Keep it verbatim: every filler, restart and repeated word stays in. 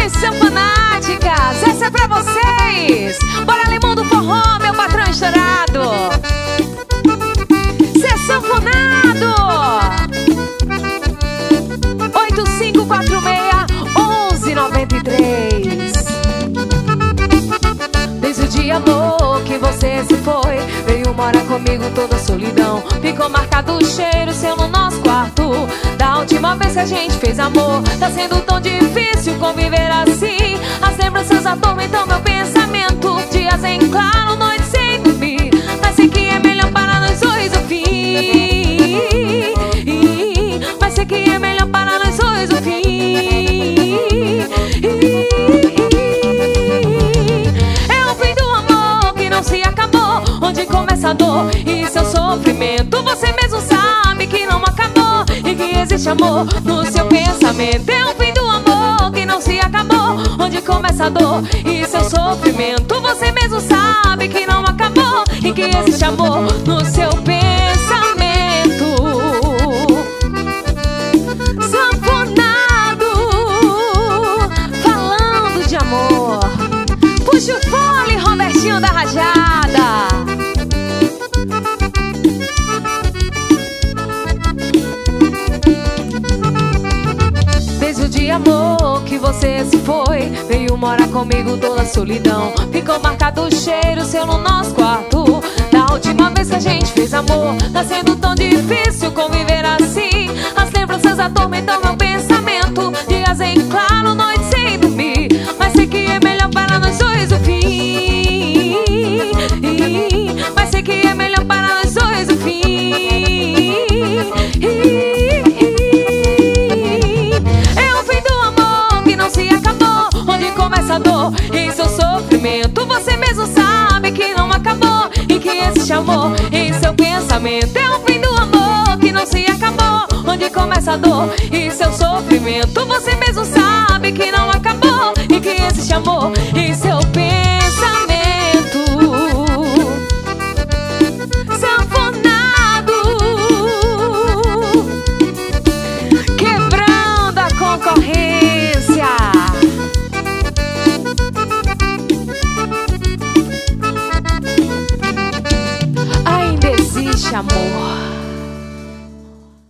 Minhas sanfonáticas, essa é pra vocês. Bora limão do forró, meu patrão estourado. Cê sanfonado. Oito cinco quatro seis, onze noventa e três. Desde o dia, amor, que você se foi, veio morar comigo toda a solidão. Ficou marcado o cheiro seu no nosso quarto. Da última vez que a gente fez amor, tá sendo tão difícil conviver assim. As lembranças atormentam meu pensamento. Dias em claro, noites sem dormir. Mas sei que é melhor para nós dois o fim. Mas sei que é melhor para nós dois o fim. É o fim do amor que não se acabou, onde começa a dor e seu sofrimento. Você mesmo sabe que não acabou e que existe amor no seu pensamento. É o fim do amor que não se acabou, onde começa a dor e seu sofrimento. Você mesmo sabe que não acabou e que existe amor no seu pensamento. Sanfonado, falando de amor. Puxa o fole, Robertinho da Rajada. Desde o dia, amor, que você se foi, veio morar comigo toda a solidão. Ficou marcado o cheiro seu no nosso quarto. Da última vez que a gente fez amor, tá sendo tão difícil conviver assim. As lembranças atormentam meu pensamento. Dias em claro, noites sem dormir. Mas sei que é melhor para nós dois o fim. Mas sei que é melhor para nós dois o fim. É o fim do amor que não se acabou, onde começa a dor e seu sofrimento. Você mesmo sabe que não acabou e que existe amor em seu pensamento. É o fim do amor que não se acabou, onde começa a dor e seu sofrimento. Você mesmo sabe que não acabou e que existe amor em seu pensamento.